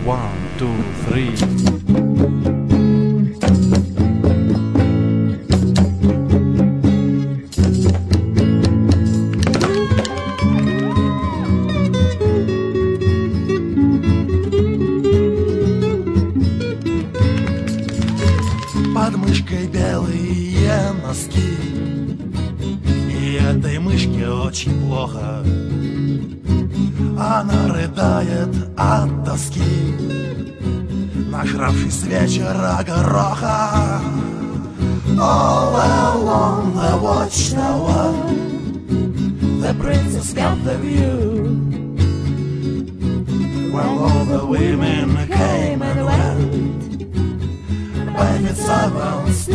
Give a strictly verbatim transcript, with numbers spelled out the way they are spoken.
One, two, three. Под мышкой белые носки, и этой мышке очень плохо. Она рыдает от тоски, нажравшись с вечера гороха. All along the watchtower, the princess got the view. Well, all the women came and went, but it's silence